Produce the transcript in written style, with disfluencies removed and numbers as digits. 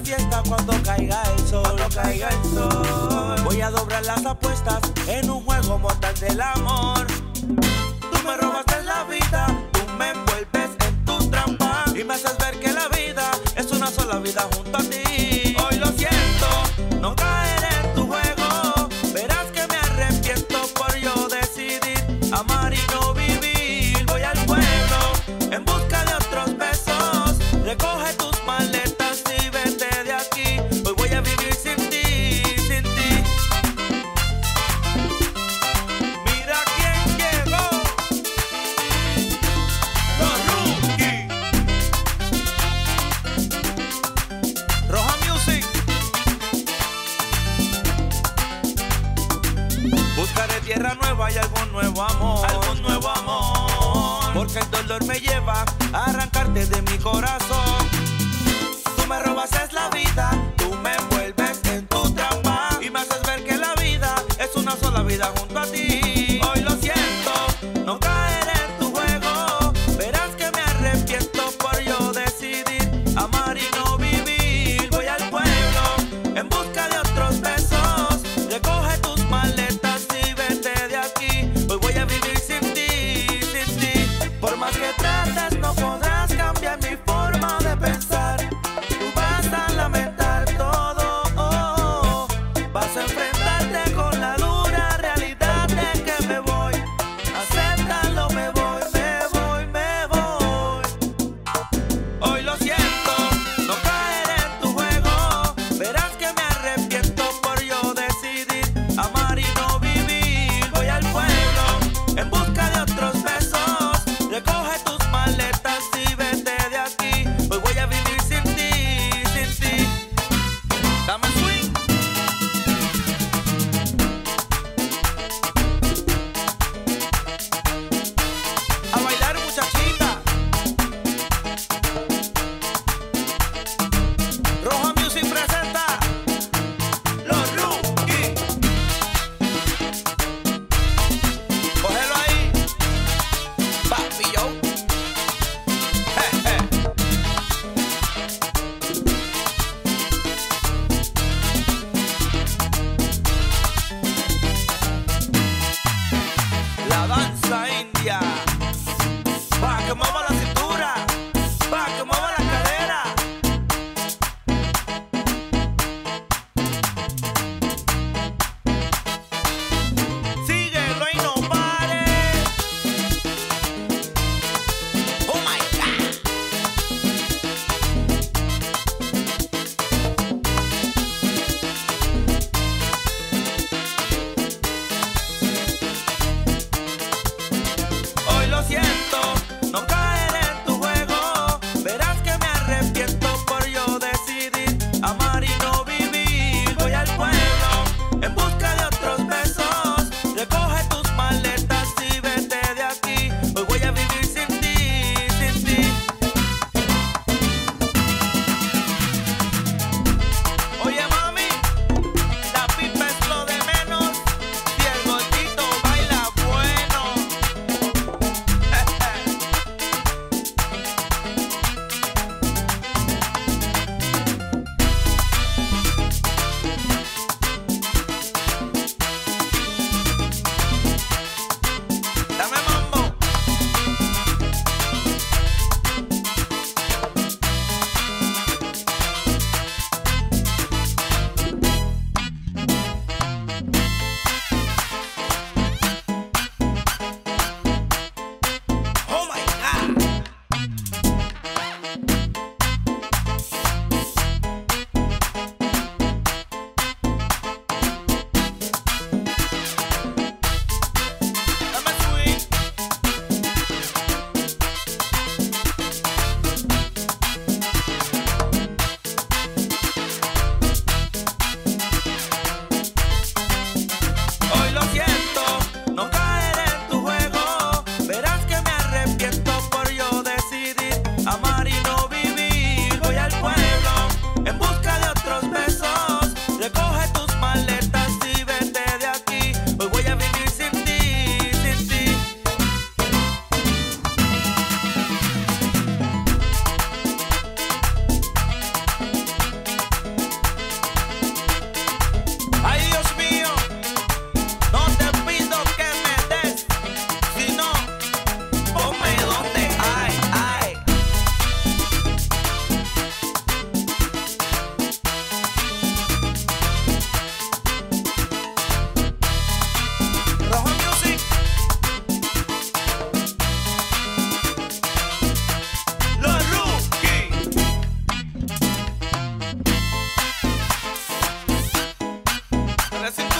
fiesta cuando caiga el sol. Cuando caiga el sol. Voy a doblar las apuestas en un juego mortal del amor. Tú me robaste la vida, tú me envuelves en tu trampa y me haces ver que la vida es una sola vida junto a ti. Hoy lo siento, no caeré en tu juego. Verás que me arrepiento por yo decidir amar y no vivir. Voy al pueblo en busca de otros besos. Recoge tus maletas y vete de aquí. Hoy voy a vivir sin ti, sin ti. Mira quién llegó. Los Rookies. Roja Music. Buscaré tierra nueva y algún nuevo amor. Algún nuevo amor. Porque el dolor me lleva a arrancarte de mi corazón. Tú me robas es la vida, tú me envuelves en tu trampa y me haces ver que la vida es una sola vida junto a ti. Hoy lo siento, no caeré en tu juego. Verás que me arrepiento por yo decidir amar y no vivir. Voy al pueblo en busca de otros besos. Recoge tus maletas y vete de aquí. Hoy voy a vivir sin ti, sin ti. Por más que trates no podrás cambiar mi forma de pensar. Tú vas a lamentar todo, oh. Vas a enfrentarte con la dura realidad de que me voy. Acéptalo, me voy, me voy, me voy. Hoy lo siento, no caeré en tu juego. Verás que me arrepiento por yo decidir amar y no vivir. Voy al pueblo en busca de otros besos. Recoge tus maletas y vete de aquí. Hoy voy a vivir sin ti, sin ti. Dame swing. la cintura.